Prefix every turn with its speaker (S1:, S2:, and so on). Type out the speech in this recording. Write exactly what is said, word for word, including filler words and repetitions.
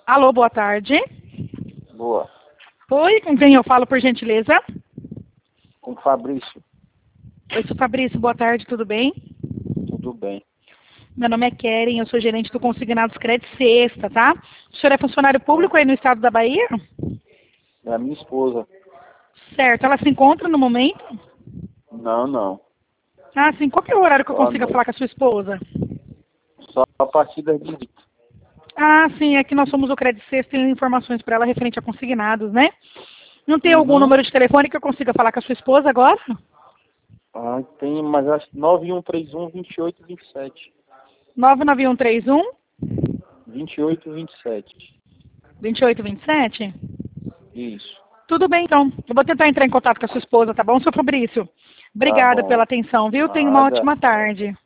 S1: Alô, boa tarde.
S2: Boa.
S1: Oi, com quem eu falo, por gentileza?
S2: Com o Fabrício.
S1: Oi, sou Fabrício, boa tarde, tudo bem?
S2: Tudo bem.
S1: Meu nome é Keren, eu sou gerente do Consignados Crédito Sexta, tá? O senhor é funcionário público aí no estado da Bahia?
S2: É a minha esposa.
S1: Certo, ela se encontra no momento?
S2: Não, não.
S1: Ah, sim, qual que é o horário que eu
S2: Só à
S1: consiga
S2: noite.
S1: falar com a sua esposa?
S2: Só a partir das dezoito.
S1: Ah, sim, é que nós somos o Crédito Sexta e tem informações para ela referente a consignados, né? Não tem algum
S2: Uhum.
S1: número de telefone que eu consiga falar com a sua esposa agora?
S2: Ah, tem, mas acho que nove um três um, vinte e oito, vinte e sete.
S1: nove nove um três um,
S2: vinte e oito, vinte e sete.
S1: dois oito dois sete?
S2: Isso.
S1: Tudo bem, então. Eu vou tentar entrar em contato com a sua esposa, tá bom, seu Fabrício?
S2: Tá
S1: Obrigada pela
S2: bom.
S1: atenção, viu? Tenha uma
S2: Nada.
S1: ótima tarde.